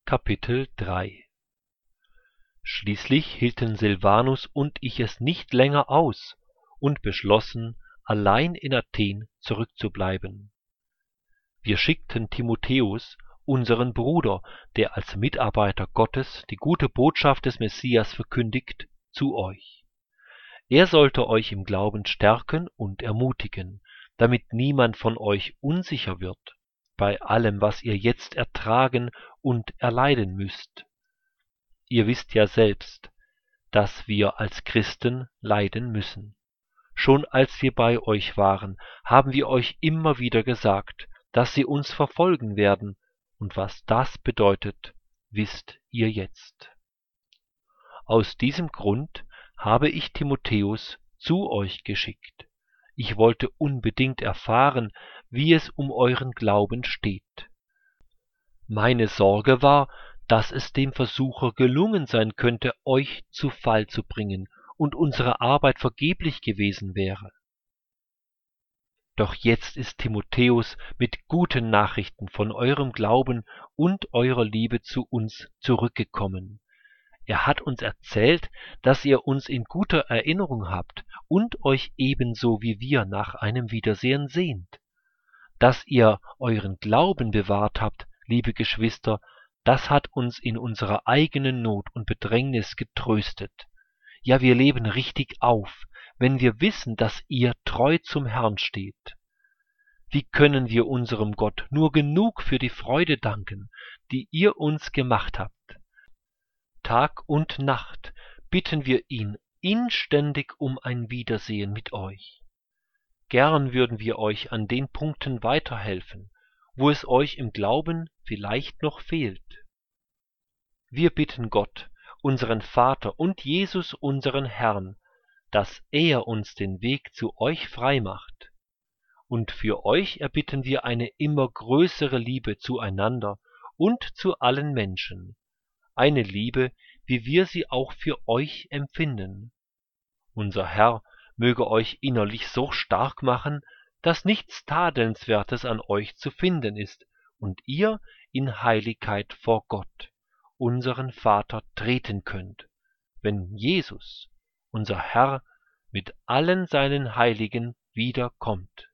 Kapitel 3 Schließlich hielten Silvanus und ich es nicht länger aus und beschlossen, allein in Athen zurückzubleiben. Wir schickten Timotheus, unseren Bruder, der als Mitarbeiter Gottes die gute Botschaft des Messias verkündigt, zu euch. Er sollte euch im Glauben stärken und ermutigen, damit niemand von euch unsicher wird bei allem, was ihr jetzt ertragen und erleiden müsst. Ihr wisst ja selbst, dass wir als Christen leiden müssen. Schon als wir bei euch waren, haben wir euch immer wieder gesagt, dass sie uns verfolgen werden, und was das bedeutet, wisst ihr jetzt. Aus diesem Grund habe ich Timotheus zu euch geschickt. Ich wollte unbedingt erfahren, wie es um euren Glauben steht. Meine Sorge war, dass es dem Versucher gelungen sein könnte, euch zu Fall zu bringen und unsere Arbeit vergeblich gewesen wäre. Doch jetzt ist Timotheus mit guten Nachrichten von eurem Glauben und eurer Liebe zu uns zurückgekommen. Er hat uns erzählt, dass ihr uns in guter Erinnerung habt und euch ebenso wie wir nach einem Wiedersehen sehnt. Dass ihr euren Glauben bewahrt habt, liebe Geschwister, das hat uns in unserer eigenen Not und Bedrängnis getröstet. Ja, wir leben richtig auf, wenn wir wissen, dass ihr treu zum Herrn steht. Wie können wir unserem Gott nur genug für die Freude danken, die ihr uns gemacht habt? Tag und Nacht bitten wir ihn inständig um ein Wiedersehen mit euch. Gern würden wir euch an den Punkten weiterhelfen, wo es euch im Glauben vielleicht noch fehlt. Wir bitten Gott, unseren Vater und Jesus, unseren Herrn, dass er uns den Weg zu euch frei macht. Und für euch erbitten wir eine immer größere Liebe zueinander und zu allen Menschen, eine Liebe, wie wir sie auch für euch empfinden. Unser Herr möge euch innerlich so stark machen, dass nichts Tadelnswertes an euch zu finden ist und ihr in Heiligkeit vor Gott, unseren Vater, treten könnt, wenn Jesus, unser Herr, mit allen seinen Heiligen wiederkommt.